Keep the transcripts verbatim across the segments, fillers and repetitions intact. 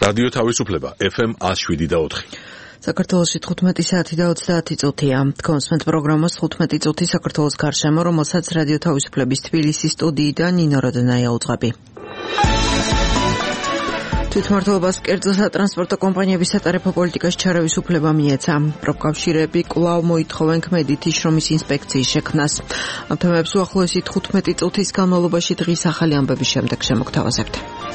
რადიო თავისუფლება ეფ ემ one oh seven და four. საქართველოში თხუთმეტი საათი და ოცდაათი წუთია. Თქვენს პროგრამას თხუთმეტი წუთი საქართველოს გარშემო, რომელსაც რადიო თავისუფლების თბილისის სტუდიიდან ნინო როდენაია უძღვები. თვითმმართველობას კერძო სატრანსპორტო კომპანიების სატარიფო პოლიტიკაში ჩარევის უფლება მიეცა. პროფკავშირები კვლავ მოითხოვენ ქმედითი შრომის ინსპექციის შექმნას. ამ თემებს უახლოესი თხუთმეტი წუთის განმავლობაში დღის ახალი ამბების შემდეგ შემოგთავაზებთ.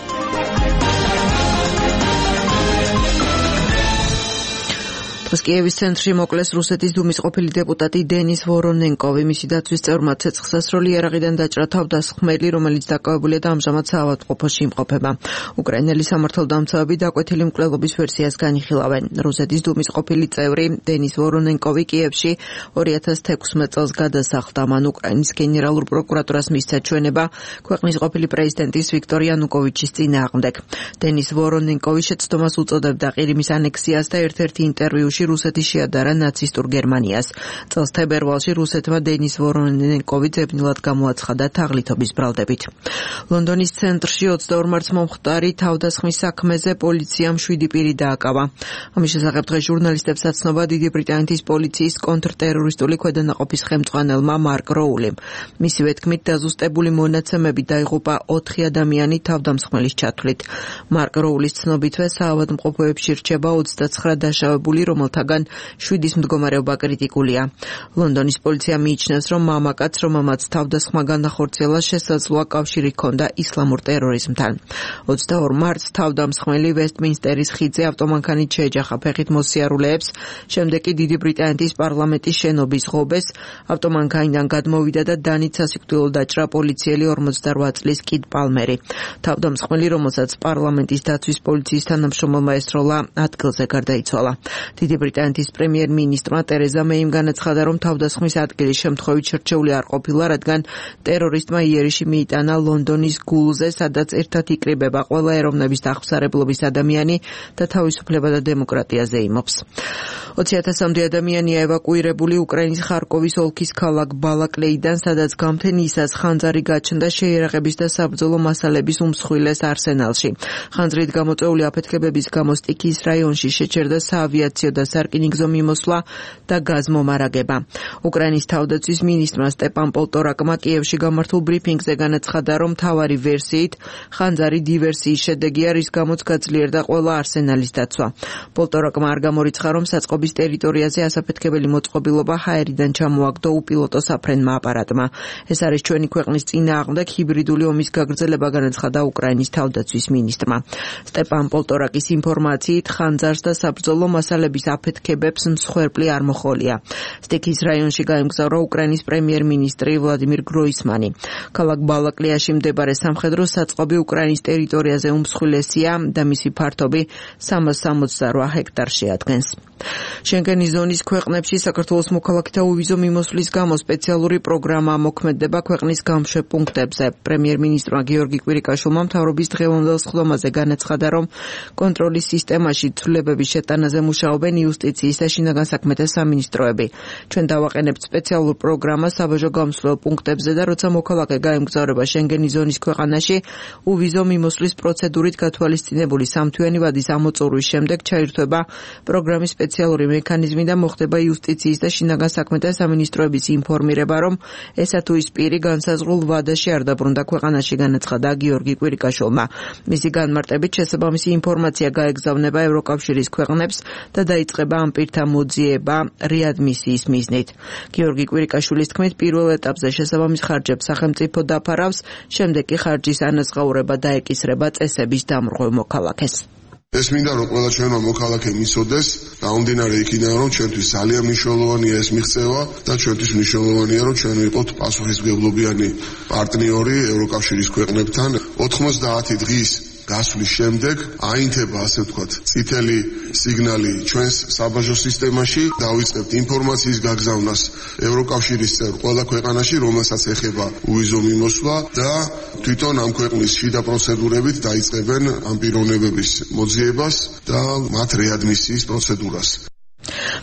კიევის ცენტრში მოკლეს რუსეთის დუმის ყოფილი დეპუტატი დენის ვორონენკოვი. მისი დაცვის წევრმა ცეცხლსასროლი იარაღიდან დაჭრა თავდასხმელი, რომელიც დაკავებულია და ამჟამად საავადმყოფოში იმყოფება. უკრაინელი სამართალდამცავები დაკვეთილი მკვლელობის ვერსიას განიხილავენ. რუსეთის დუმის ყოფილი წევრი დენის ვორონენკოვი კიევში two thousand sixteen წელს გადასახლდა. მან უკრაინის გენერალურ პროკურატურას მისცა ჩვენება ქვეყნის ყოფილი პრეზიდენტის ვიქტორ იანუკოვიჩის წინააღმდეგ. დენის ვორონენკოვი შეცდომას უწოდებდა ყირიმის ანექსიას და ერთ-ერთი ინტერვიუში რუსეთი შეადარა ნაცისტურ გერმანიას. წელს თებერვალში რუსეთმა დენის ვორონენკოვი ძებნილად გამოაცხადა თაღლითობის ბრალდებით. ლონდონის ცენტრში ოცდაორ მარტს მომხდარი თავდასხმის საქმეზე პოლიციამ შვიდი პირი დააკავა. ამის შესახებ დღეს ჟურნალისტებს აცნობა დიდი ბრიტანეთის პოლიციის კონტრტერორისტული ქვედანაყოფის ხელმძღვანელმა მარკ როულიმ. მისივე თქმით, დაზუსტებული მონაცემები დაიღუპა ოთხი ადამიანი თავდამსხმელის ჩათვლით. მარკ როულის ცნობითვე საავადმყოფოებში რჩება ოცდაცხრა დაშავებული, რომელთაგან შვიდის მდგომარეობა კრიტიკულია. ლონდონის პოლიცია მიიჩნევს, რომ მამაკაც, რომელმაც თავდასხმა განახორციელა, შესაძლოა კავშირი ჰქონდა ისლამურ ტერორიზმთან. ოცდაორ მარტს თავდამსხმელი ვესტმინსტერის ხიდზე ავტომანქანით შეეჯახა ფეხით მოსიარულეებს, შემდეგ კი დიდი ბრიტანეთის პარლამენტის შენობის ღობეს ავტომანქანიდან გადმოვიდა და დანით სასიკვდილო დაჭრა პოლიციელი ორმოცდარვა წლის კიდ პალმერი. თავდამსხმელი, რომელსაც პარლამენტის დაცვის პოლიციის თანამშრომელმა ესროლა, ადგილზე გარდაიცვალა. დიდი ბრიტანეთის პრემიერ-მინისტრმა ტერეზა მეიმ განაცხადა, რომ თავდასხმის ადგილი შემთხვევით შერჩეული არ ყოფილა, რადგან ტერორისტმა იერიში მიიტანა ლონდონის გულზე, სადაც ერთად იკრიბება ყველა ეროვნების დახმსარებლობის ადამიანი და თავისუფლება და დემოკრატიაზე იმობს. ოცი ათასამდე ადამიანია ევაკუირებული უკრაინის ხარკოვის ოლქის ქალაქ ბალაკლეიდან, სადაც გამთენიისას ხანძარი გაჩნდა შეიარაღების და საბრძოლო მასალების უმსხვილეს არსენალში. ხანძრით გამოწვეული აფეთქებების გამო სტიქიის რაიონში შეჩერდა საავიაციო და სარკინიგზო მიმოსვლა და გაზმომარაგება. უკრაინის თავდაცვის მინისტრმა სტეპან პოლტორაკმა კიევში გამართულ ბრიფინგზე განაცხადა, რომ მთავარი ვერსიით ხანძარი დივერსიის შედეგია, რის გამოც გაძლიერდა ყველა არსენალის დაცვა. პოლტორაკმა არ გამორიცხა, რომ საწყობის ტერიტორიაზე ასაფეთქებელი მოწყობილობა ჰაერიდან ჩამოაგდო უპილოტო საფრენმა აპარატმა. ეს არის ჩვენი ქვეყნის წინააღმდეგ ჰიბრიდული ომის გაგრძელება, განაცხადა უკრაინის თავდაცვის მინისტრმა. სტეპან პოლტორაკის ინფორმაციით ხანძარს და საბრძოლო მასალების აფეთქებებს მსხვერპლი არ მოხოლია. სტიქიის რაიონში გაემგზავრა უკრაინის პრემიერ-მინისტრი ვლადიმირ გროისმანი. ქალაქ ბალაკლეაში მდებარე სამხედრო საწყობი უკრაინის ტერიტორიაზე უმსხვილესია და მისი ფართობი სამას სამოცდარვა ჰექტარს შეადგენს. შენგენის ზონის ქვეყნებში საქართველოს მოქალაქეთა უვიზო მიმოსვლის გამო სპეციალური პროგრამა მოქმედება ქვეყნის გამშვებ პუნქტებზე. პრემიერ-მინისტრმა გიორგი კვირიკაშვილმა მთავრობის დღევანდელ სხდომაზე განაცხადა, რომ კონტროლის სისტემაში ცვლილებების შეტანაზე მუშაობენ იუსტიციის და შინაგან საქმეთა სამინისტროები. ჩვენ დავაყენებთ სპეციალურ პროგრამას საბაჟო გამსვლელ პუნქტებზე და როცა მოქალაქე გაემგზავრება შენგენის ზონის ქვეყანაში, უვიზო მიმოსვლის პროცედურით გათვალისწინებული სამთვიანი ვადის ამოწურვის შემდეგ ჩაირთვება პროგრამის სპეციალური მექანიზმი და მოხდება იუსტიციის და შინაგან საქმეთა სამინისტროების ინფორმირება, რომ ესა თუ ის პირი განსაზღვრულ ვადაში არ დაბრუნდა ქვეყანაში, განაცხადა გიორგი კვირიკაშვილმა. მისი განმარტებით შესაბამისი ინფორმაცია გაეგზავნება ევროკავშირის ქვეყნებს და დაიწყება ამ პირთა მოძიება რეადმისიის მიზნით. გიორგი კვირიკაშვილის თქმით, პირველ ეტაპზე შესაბამის ხარჯებს სახელმწიფო დაფარავს, შემდეგ კი ხარჯის ანაზღაურება დაეკისრება წესების დამრღვევ მოქალაქეს. ეს მინდა რომ ყველა ჩვენმა მოქალაქემ იცოდეს, დაუნდინარე იქიდან, რომ ჩვენთვის ძალიან მნიშვნელოვანია ეს მიღწევა და ჩვენთვის მნიშვნელოვანია, რომ ჩვენ ვიყოთ პასუხისმგებლობიანი პარტნიორი ევროკავშირის ქვეყნებთან. ოთხმოცდაათი დღის გასვლის შემდეგ აინთება, ასე ვთქვათ, წითელი სიგნალი ჩვენს საბაჟო სისტემაში, დავიწყებთ ინფორმაციის გაგზავნას ევროკავშირის წევრ ყველა ქვეყანაში, რომელსაც ეხება უვიზო მიმოსვლა და თვითონ ამ ქვეყნის შიდა პროცედურებით დაიწყებენ ამ პიროვნებების მოძიებას და მათ რეადმისიის პროცედურას.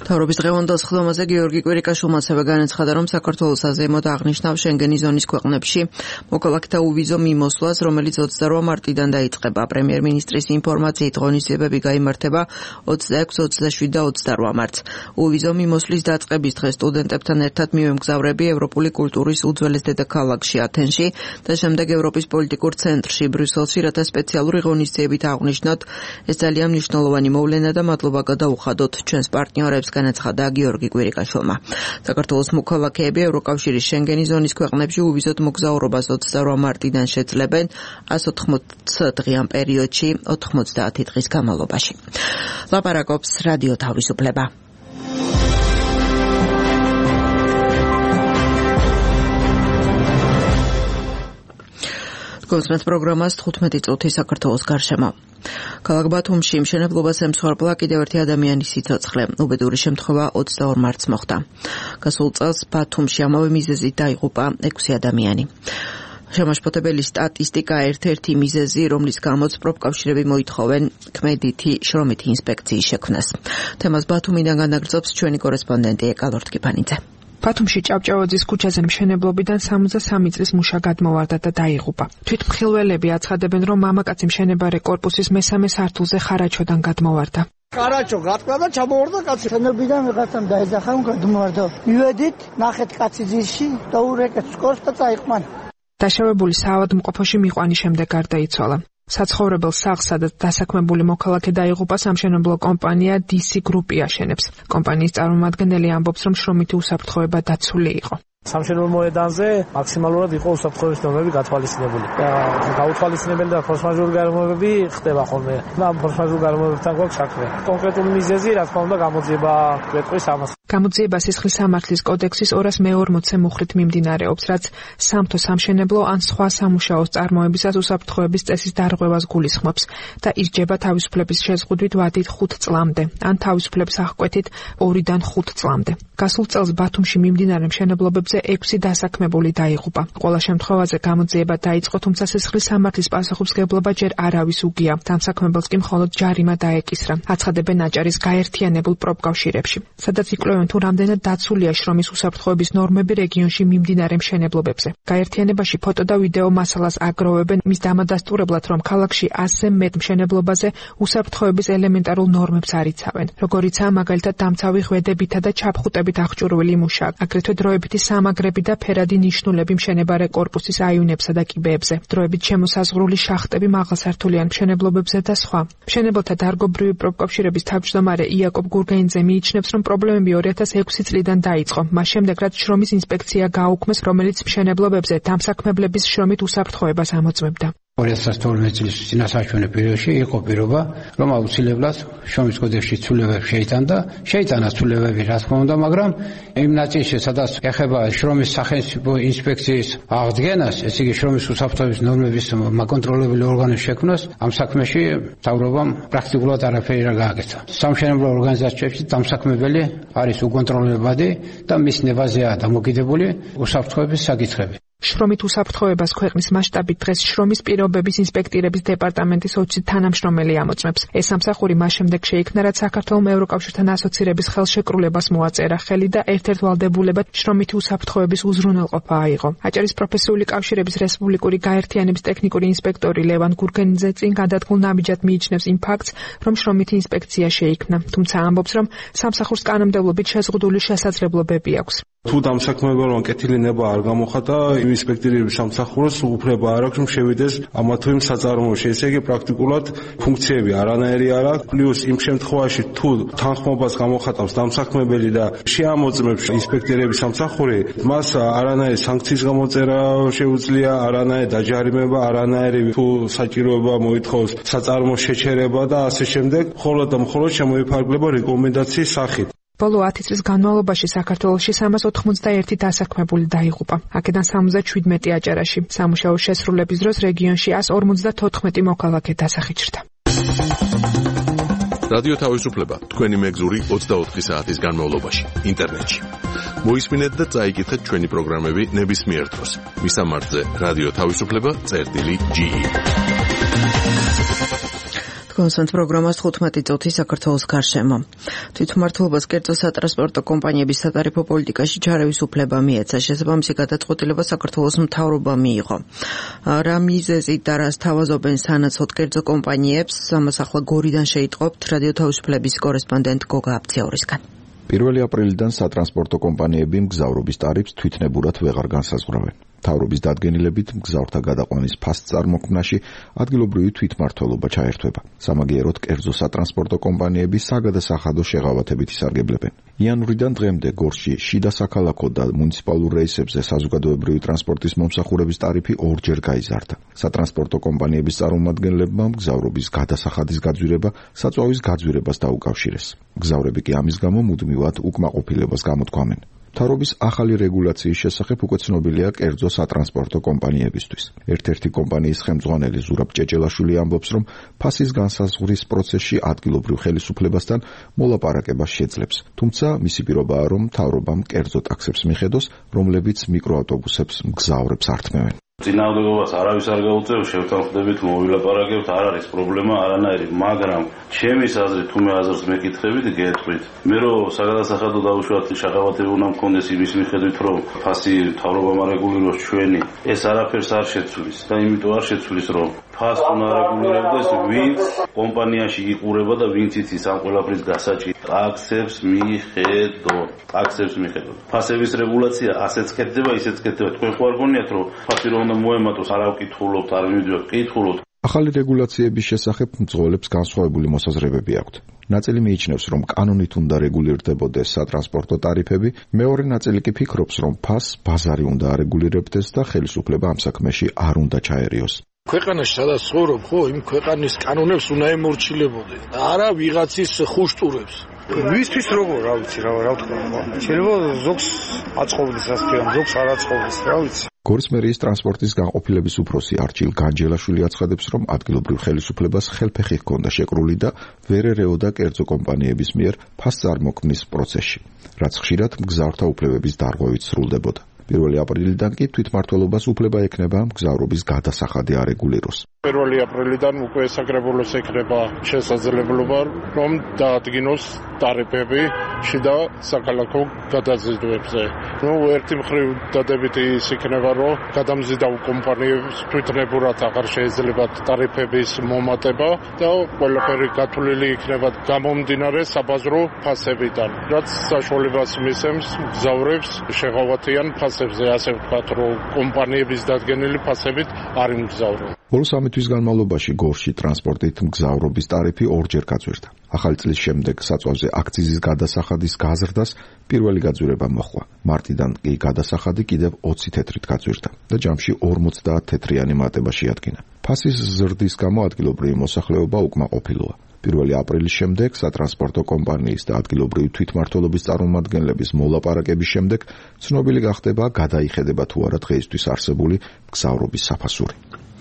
მთავრობის დღევანდელ სხდომაზე გიორგი კვირიკაშვილმა განაცხადა, რომ საქართველოს აზეიმოდ აღნიშნავ შენგენის ზონის ქვეყნებში მოქალაქეთა უვიზო მიმოსვლას, რომელიც ოცდაორ მარტიდან დაიწყება. პრემიერ-მინისტრის ინფორმაციით ღონისძიებები გაიმართება ოცდაექვსი, ოცდაშვიდი და ოცდაოთხ მარტს. უვიზო მიმოსვლის დაწყების დღეს სტუდენტებთან ერთად მივემგზავრები ევროპული კულტურის უძველეს დედაქალაქში ათენში და შემდეგ ევროპის პოლიტიკურ ცენტრში ბრიუსელში, რათა სპეციალური ღონისძიებით აღნიშნოთ. ეს ძალიან მნიშვნელოვანი მოვლენა და მადლობა გადაუხადოთ ჩვენს პარტნიორებს, განაცხადა გიორგი კვირიკაშვილმა. საქართველოს მოქალაქეები ევროკავშირის შენგენის ზონის ქვეყნებში უვიზოდ მოგზაურობას ოცდაორ მარტიდან შეძლებენ ას ოთხმოცი დღიან პერიოდში ოთხმოცდაათი დღის განმავლობაში. ლაპარაკობს რადიო თავისუფლება. კონსერტ პროგრამას თხუთმეტი წუთი საქართველოს გარშემო. ქალაქ ბათუმში მშენებლობას ემსხვერპლა კიდევ ერთი ადამიანის სიცოცხლე. უბედური შემთხვევა ოცდაორ მარტს მოხდა. გასულ წელს ბათუმში ამავე მიზეზით დაიღუპა ექვსი ადამიანი. შემაშფოთებელი სტატისტიკა ერთ-ერთი მიზეზი, რომლის გამოც პროფკავშირები მოითხოვენ ქმედითი შრომითი ინსპექციის შექმნას. თემას ბათუმიდან განაგრძობს ჩვენი კორესპონდენტი ეკალორთ კიფანიძე. ბათუმში ჭავჭავაძის ქუჩაზე მშენებლობიდან სამოცდასამი წლის მუშა გადმოვარდა და დაიღუპა. თვითმხილველები აცხადებენ, რომ მამაკაცი მშენებარე კორპუსის მესამე სართულზე ხარაჩოდან გადმოვარდა. ხარაჩო გატყდა და ჩამოვარდა კაცი. შენებიდან ვიღაცამ დაეძახა, გადმოვარდა. მივედით, ნახეთ კაცი ძირში და ურეკეთ სკოლს და წაიყვანა. დაშავებული საავადმყოფოში მიყვანის შემდეგ გარდაიცვალა. საცხოვრებელ სახლს, სადაც დასაქმებული მოქალაქე დაიღუპა, სამშენებლო კომპანია დი სი გრუპი აშენებს. კომპანიის წარმომადგენელი ამბობს, რომ შრომითი უსაფრთხოება დაცული იყო. სამშენებლო მოედანზე მაქსიმალურად იყო უსაფრთხოების ნორმები გათვალისწინებული. გაუთვალისწინებელი და ფორსმაჟორული გარემოებები ხდება ხოლმე. და ფორსმაჟორული გარემოებებთან გვაქვს საქმე. კონკრეტული მიზეზი, რა თქმა უნდა, გამოძიება გვეტყვის ამას. გამოძიება სისხლის სამართლის კოდექსის ორას მეორმოცე მუხრით მიმდინარეობს, რაც სამთო სამშენებლო ან სხვა სამუშაოს წარმოებისას უსაფრთხოების წესის დარღვევას გულისხმობს და ისჯება თავისუფლების შეზღუდვით ვადით ხუთ წლამდე, ან თავისუფლების აღკვეთით ორიდან ხუთ წლამდე. გასულ წელს ბათუმში მიმდინარე მშენებლობებზე ექვსი დასაქმებული დაიღუპა. ყველა შემთხვევაზე გამოძიება დაიწყო, თუმცა სისხლის სამართლის პასუხისმგებლობა ჯერ არავის უგია. დამსაქმებელს კი მხოლოდ ჯარიმა დაეკისრა. აცხადებენ აჭარის გაერთიანებულ პროფკავშირებში, სადაც იკვლევენ თუ რამდენად დაცულია შრომის უსაფრთხოების ნორმები რეგიონში მიმდინარე მშენებლობებზე. გაერთიანებაში ფოტო და ვიდეო მასალას აგროვებენ მის დამადასტურებლად, რომ ქალაქში ასზე მეტ მშენებლობაზე უსაფრთხოების ელემენტარულ ნორმებს არ იცავენ. როგორიცაა მაგალითად დამცავი ღვედებითა და ჩაფხუტებით აღჭურვილი მუშა, აგრეთვე დროებითი სამაგრები და ფერადი ნიშნულები მშენებარე კორპუსის აივნებსა და კიბეებზე, დროებით შემოსაზღვრული შახტები მაღალსართულიან მშენებლობებზე და სხვა. მშენებელთა დარგობრივი პროფკავშირების თავმჯდომარე იაკობ გურგენიძე მიიჩნევს, რომ პრობლემები ორი ათას ექვსი წლიდან დაიწყო, მას შემდეგ რაც შრომის ინსპექცია გააუქმეს, რომელიც მშენებლობებზე დამსაქმებლების შრომით უსაფრთხოებას ამოწმებდა. ორი ათას თორმეტი წლის წინასაჩვენე პერიოდში იყო პირობა, რომ აუცილებლად შრომის კოდექსში ცვლილებები შეიტანდა, შეიტანა ცვლილებები, რა თქმა უნდა, მაგრამ იმ ნაწილში, სადაც ეხება შრომის სახელმწიფო ინსპექციის აღდგენას, ესე იგი შრომის უსაფრთხოების ნორმების მაკონტროლებელი ორგანოს შექმნას, ამ საქმეში მთავრობამ პრაქტიკულად არაფერი არ გააკეთა. სამშენებლო ორგანიზაციებში დამსაქმებელი არის უკონტროლებადი და მის ნებაზეა დამოკიდებული უსაფრთხოების საკითხები. შრომით უსაფრთხოებას ქვეყნის მასშტაბით დღეს შრომის პირობების ინსპექტირების დეპარტამენტის ოცი თანამშრომელი ამოწმებს. ეს სამსახური მას შემდეგ შეიქმნა, რაც საქართველოს ევროკავშირთან ასოცირების ხელშეკრულებას მოაწერა ხელი და ერთ-ერთ ვალდებულებად შრომითი უსაფრთხოების უზრუნველყოფა აიღო. აჭარის პროფესიული კავშირების რესპუბლიკური გაერთიანების ტექნიკური ინსპექტორი ლევან გურგენიძე წინ გადადგმულ ნაბიჯად მიიჩნევს იმ ფაქტს, რომ შრომითი ინსპექცია შეიქმნა, თუმცა ამბობს, რომ სამსახურს კანონმდებლობით შეზღუდული შესაძლებლობები აქვს. თუ დამსაქმებელმა კეთილი ნება არ გამოხატა, ინსპექტირების სამსახურს უფლება არ აქვს, რომ შევიდეს ამა თუ იმ საწარმოოში. ესე იგი პრაქტიკულად ფუნქციები არანაირი არ აქვს. პლუს იმ შემთხვევაში თუ თანხმობას გამოხატავს დამსაქმებელი და შეამოწმებს ინსპექტირების სამსახური, მას არანაირი სანქციის გამოწერა შეუძლია, არანაირი დაჯარიმება, არანაირი თუ საჭიროება მოითხოვს საწარმოს შეჩერება და ასე შემდეგ, მხოლოდ და მხოლოდ შემოიფარგლება რეკომენდაციის სახით. ბოლო ათი წლის განმავლობაში საქართველოში სამას ოცდაერთი დასაქმებული დაიღუპა. აქედან სამოცდაშვიდმეტი აჭარაში. სამუშაოს შესრულების დროს რეგიონში ას ორმოცდათოთხმეტი მოქალაქე დასახიჩრდა. რადიო თავისუფლება თქვენი მეგზური ოცდაოთხი საათის განმავლობაში ინტერნეტში. მოისმინეთ და წაიკითხეთ ჩვენი პროგრამები ნებისმიერ დროს. მისამართზე რადიო თავისუფლება წერტილი ჯი ი. კონსტანტ პროგრამას თხუთმეტი წუთი საქართველოს გარშემო. თვითმმართველობას კერძო სატრანსპორტო კომპანიების სატარიფო პოლიტიკაში ჩარევის უფლება მიეცა. შესაბამისი გადაწყვეტილება საქართველოს მთავრობამ მიიღო. რა მიზეზით და რას თავაზობენ სანაცვლოდ კერძო კომპანიებს, ამას ახლა გორიდან შეიტყობთ რადიო თავისუფლების კორესპონდენტ გოგა აბციაურისგან. პირველი აპრილიდან სატრანსპორტო კომპანიები მგზავრობის ტარიფს თვითნებურად ვეღარ განსაზღვრავენ. მთავრობის დადგენილებით მგზავრთა გადაყვანის ფასს წარმოქმნაში ადგილობრივი თვითმმართველობა ჩაერთვება. სამაგიეროდ კერძო სატრანსპორტო კომპანიები საგადასახადო შეღავათებით ისარგებლებენ. იანვრიდან დღემდე გორში, შიდა საქალაქო და მუნიციპალურ რეისებზე საზოგადოებრივი ტრანსპორტის მომსახურების ტარიფი ორჯერ გაიზარდა. სატრანსპორტო კომპანიების წარმომადგენლებმა მგზავრობის გადასახადის გაძვირება საწვავის გაძვირებას დაუკავშირეს. მგზავრები კი ამის გამო მუდმივად უკმაყოფილებას გამოთქვამენ. მთავრობის ახალი რეგულაციის შესახებ უკვე ცნობილია კერძო სატრანსპორტო კომპანიებისთვის. ერთ-ერთი კომპანიის ხელმძღვანელი ზურაბ ჭეჭელაშვილი ამბობს, რომ ფასის განსაზღვრის პროცესში ადგილობრივ ხელისუფლებასთან მოლაპარაკებას შეძლებს. თუმცა მისი პირობაა, რომ მთავრობამ კერძო ტაქსებს მიხედოს, რომლებიც მიკროავტობუსებს მგზავრებს ართმევენ. წინააღმდეგობას არავის არ გაუწევს, შევთანხმდებით, მოვილაპარაკებთ, არ არის პრობლემა არანაირი, მაგრამ ჩემის აზრით, თუ მე აზრს მეკითხებით, გეტყვით. მე რომ საგადასახადო დავუშვათ შეღავათები უნდა მქონდეს იმის მიხედვით, რომ ფასი მთავრობამ არეგულიროს ჩვენი, ეს არაფერს არ შეცვლის და იმიტომ არ შეცვლის, რომ ფასს უნდა არეგულირებდეს, ვინც კომპანიაში იყურება და ვინც იცის ამ ყველაფრის გასაჭირს. ტაქსებს მიხედოთ, ტაქსებს მიხედოთ. ფასების რეგულაცია ასეც კეთდება, ისეც კეთდება. თქვენ ხო არ გონიათ, რომ ფასი რომ უნდა მოემატოს, არ ავკითხულობთ, არ მივიძებთ, კითხულობთ. ახალი რეგულაციების შესახებ მძღოლებს განსხვავებული მოსაზრებები აქვთ. ნაწილი მიიჩნევს, რომ კანონით უნდა რეგულირდებოდეს სატრანსპორტო ტარიფები, მეორე ნაწილი კი ფიქრობს, რომ ფასს ბაზარი უნდა არეგულირებდეს და ხელისუფლება ამ საქმეში არ უნდა ჩაერიოს. ქვეყანაში სადაც ცხოვრობ, ხო, იმ ქვეყანის კანონებს უნდა ემორჩილებოდეს. არა ვიღაცის ხუშტურებს. ვისთვის როგორ, რა ვიცი, რა რა ვთქვა. შეიძლება ზოგს აწყობდეს ასე, ზოგს არ აწყობდეს, რა ვიცი. გორის მერიის ტრანსპორტის განყოფილების უფროსი არჩილ განჯელაშვილი აცხადებს, რომ ადგილობრივ ხელისუფლებას ხელფეხი ჰქონდა შეკრული და ვერ ერეოდა კერძო კომპანიების მიერ ფასს წარმოქმნის პროცესში, რაც ხშირად მგზავრთა უფლებების დარღვევით სრულდებოდა. პირველი აპრილიდან კი თვითმმართველობას უფლება ექნება მგზავრობის გადასახადი არეგულიროს. პირველი აპრილიდან უკვე საკრებულოს ექნება შესაძლებლობა, რომ დაადგინოს ტარიფები შიდა საქალაქო გადაზიდვებზე. ნუ ერთი მხრივ დადებითი ის იქნება, რომ გადამზიდავ კომპანიებს თვითნებურად აღარ შეიძლება ტარიფების მომატება და ყველაფერი გათვლილი იქნება გამომდინარე საბაზრო ფასებიდან, რაც საშუალებას მისცემს მგზავრებს შეღავათიან ფასებზე, ასე ვთქვათ, რომ კომპანიების დადგენილი ფასებით არ იმგზავრონ. ბოლო სამი თვის განმავლობაში გორში ტრანსპორტით მგზავრობის ტარიფი ორჯერ გაძვირდა. ახალი წლის შემდეგ საწვავზე აქციზის გადასახადის გაზრდას პირველი გაძვირება მოჰყვა. მარტიდან კი გადასახადი კიდევ ოცი თეთრით გაძვირდა და ჯამში ორმოცდაათ თეთრიანი მატება შეადგინა. ფასის ზრდის გამო ადგილობრივი მოსახლეობა უკმაყოფილოა. პირველი აპრილის შემდეგ სატრანსპორტო კომპანიის და ადგილობრივი თვითმმართველობის წარმომადგენლების მოლაპარაკების შემდეგ ცნობილი გახდება, გადაიხედება თუ არა დღეისთვის არსებული მგზავრობის საფასური.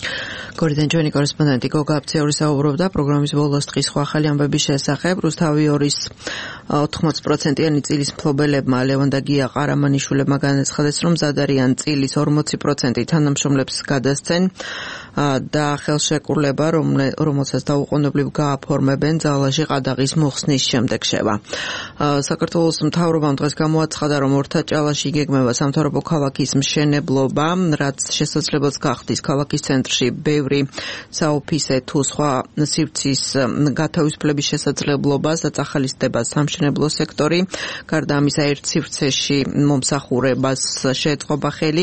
გორიდან ჩვენი კორესპონდენტი გოგა აბციაური საუბრობდა პროგრამის ბოლოს დღის სხვა ახალი ამბების შესახებ. რუსთავი ორის ოთხმოცი პროცენტიანი წილის მფლობელებმა ლევან და გია ყარამანიშვილებმა განაცხადეს, რომ მზად არიან წილის ორმოცი პროცენტი თანამშრომლებს გადასცენ და ხელშეკრულება, რომელსაც დაუყოვნებლივ გააფორმებენ ძალაში ყადაღის მოხსნის შემდეგ შევა. საქართველოს მთავრობამ დღეს გამოაცხადა, რომ ორთაჭალაში იგეგმება სამთავრობო ქალაქის მშენებლობა, რაც შესაძლებელს გახდის ქალაქის ცენტრში ბევრი საოფისე თუ სხვა სივრცის გათავისუფლების შესაძლებლობას და წახალისდება სამშენებლო სექტორი. გარდა ამისა, ერთ სივრცეში მომსახურებას შეეწყობა ხელი.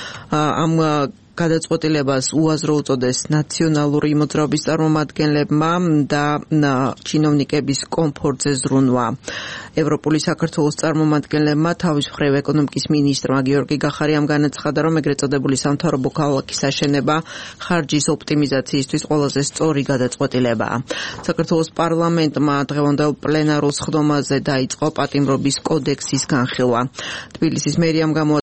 ამ გადაწყვეტილებას უაზრო უწოდეს ნაციონალური მოძრაობის წარმომადგენლებმა და ჩინოვნიკების კომფორტზე ზრუნვა. ევროპული საქართველოს წარმომადგენლებმა თავის მხრივ ეკონომიკის მინისტრმა გიორგი გახარიამ განაცხადა, რომ ეგრეთ წოდებული სამთავრობო ქალაქის აშენება ხარჯის ოპტიმიზაციისთვის ყველაზე სწორი გადაწყვეტილებაა. საქართველოს პარლამენტმა დღევანდელ პლენარულ სხდომაზე დაიწყო პატიმრობის კოდექსის განხილვა. თბილისის მერიამ